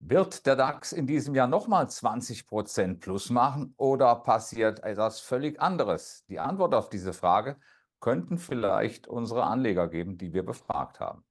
Wird der DAX in diesem Jahr nochmal 20% plus machen oder passiert etwas völlig anderes? Die Antwort auf diese Frage könnten vielleicht unsere Anleger geben, die wir befragt haben.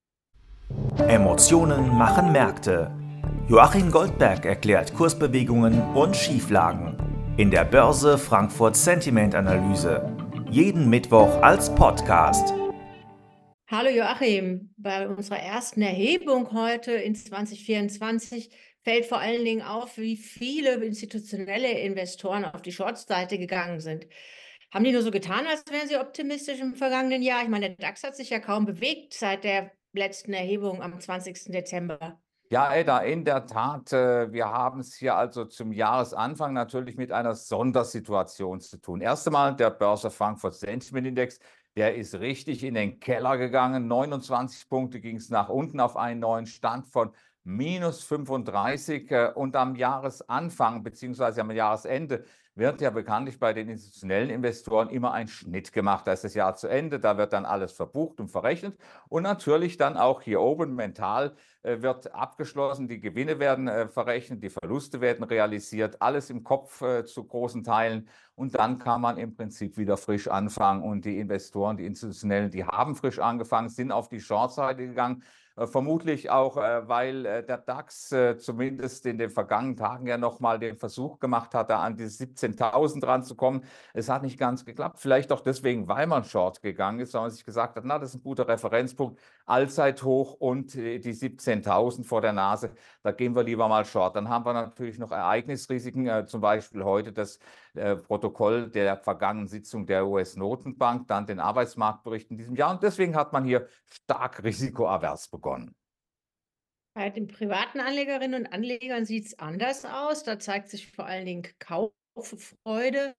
Emotionen machen Märkte. Joachim Goldberg erklärt Kursbewegungen und Schieflagen in der Börse Frankfurt Sentiment Analyse. Jeden Mittwoch als Podcast. Hallo Joachim, bei unserer ersten Erhebung heute in 2024 fällt vor allen Dingen auf, wie viele institutionelle Investoren auf die Short-Seite gegangen sind. Haben die nur so getan, als wären sie optimistisch im vergangenen Jahr? Ich meine, der DAX hat sich ja kaum bewegt seit der letzten Erhebung am 20. Dezember. Ja, Edda, in der Tat, wir haben es hier also zum Jahresanfang natürlich mit einer Sondersituation zu tun. Erst einmal der Börse Frankfurt Sentiment Index, der ist richtig in den Keller gegangen. 29 Punkte ging es nach unten auf einen neuen Stand von minus 35. Und am Jahresanfang bzw. am Jahresende wird ja bekanntlich bei den institutionellen Investoren immer ein Schnitt gemacht. Da ist das Jahr zu Ende, da wird dann alles verbucht und verrechnet. Und natürlich dann auch hier oben mental wird abgeschlossen, die Gewinne werden verrechnet, die Verluste werden realisiert, alles im Kopf zu großen Teilen. Und dann kann man im Prinzip wieder frisch anfangen. Und die Investoren, die Institutionellen, die haben frisch angefangen, sind auf die Short-Seite gegangen. Vermutlich auch, weil der DAX zumindest in den vergangenen Tagen ja nochmal den Versuch gemacht hat, da an die 17.000 ranzukommen. Es hat nicht ganz geklappt. Vielleicht auch deswegen, weil man short gegangen ist, weil man sich gesagt hat, na, das ist ein guter Referenzpunkt, Allzeithoch und die 17.000 vor der Nase, da gehen wir lieber mal short. Dann haben wir natürlich noch Ereignisrisiken, zum Beispiel heute das Protokoll der vergangenen Sitzung der US-Notenbank, dann den Arbeitsmarktbericht in diesem Jahr. Und deswegen hat man hier stark risikoavers begonnen. Bei den privaten Anlegerinnen und Anlegern sieht es anders aus. Da zeigt sich vor allen Dingen Kauffreude.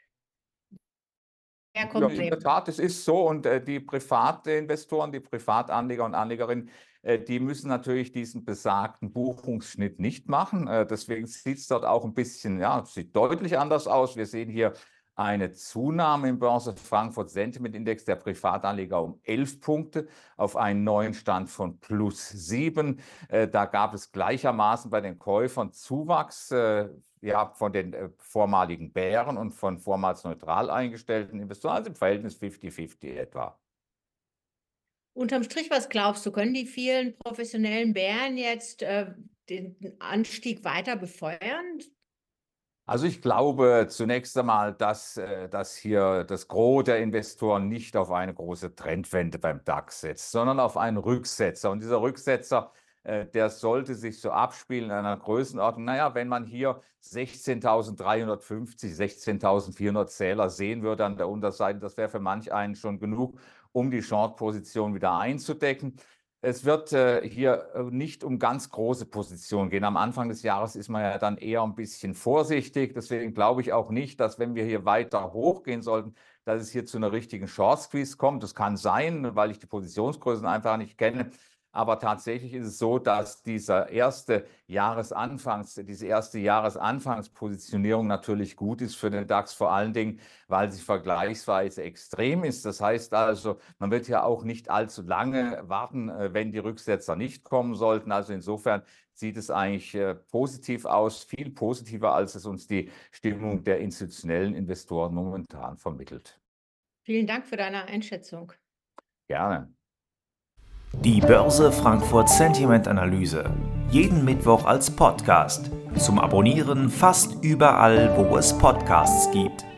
Ja, in der Tat, es ist so. Und die Privatinvestoren, die Privatanleger und Anlegerinnen, die müssen natürlich diesen besagten Buchungsschnitt nicht machen. Deswegen sieht es dort auch ein bisschen, ja, sieht deutlich anders aus. Wir sehen hier eine Zunahme im Börse Frankfurt Sentiment Index der Privatanleger um 11 Punkte auf einen neuen Stand von plus 7. Da gab es gleichermaßen bei den Käufern Zuwachs ja, von den vormaligen Bären und von vormals neutral eingestellten Investoren, also im Verhältnis 50-50 etwa. Unterm Strich, was glaubst du, können die vielen professionellen Bären jetzt den Anstieg weiter befeuern? Also ich glaube zunächst einmal, dass hier das Gros der Investoren nicht auf eine große Trendwende beim DAX setzt, sondern auf einen Rücksetzer. Und dieser Rücksetzer, der sollte sich so abspielen in einer Größenordnung. Naja, wenn man hier 16.350, 16.400 Zähler sehen würde an der Unterseite, das wäre für manch einen schon genug, um die Short-Position wieder einzudecken. Es wird hier nicht um ganz große Positionen gehen. Am Anfang des Jahres ist man ja dann eher ein bisschen vorsichtig. Deswegen glaube ich auch nicht, dass, wenn wir hier weiter hochgehen sollten, dass es hier zu einer richtigen Short-Squeeze kommt. Das kann sein, weil ich die Positionsgrößen einfach nicht kenne. Aber tatsächlich ist es so, dass diese erste Jahresanfangspositionierung natürlich gut ist für den DAX, vor allen Dingen, weil sie vergleichsweise extrem ist. Das heißt also, man wird ja auch nicht allzu lange warten, wenn die Rücksetzer nicht kommen sollten. Also insofern sieht es eigentlich positiv aus, viel positiver, als es uns die Stimmung der institutionellen Investoren momentan vermittelt. Vielen Dank für deine Einschätzung. Gerne. Die Börse Frankfurt Sentiment Analyse. Jeden Mittwoch als Podcast. Zum Abonnieren fast überall, wo es Podcasts gibt.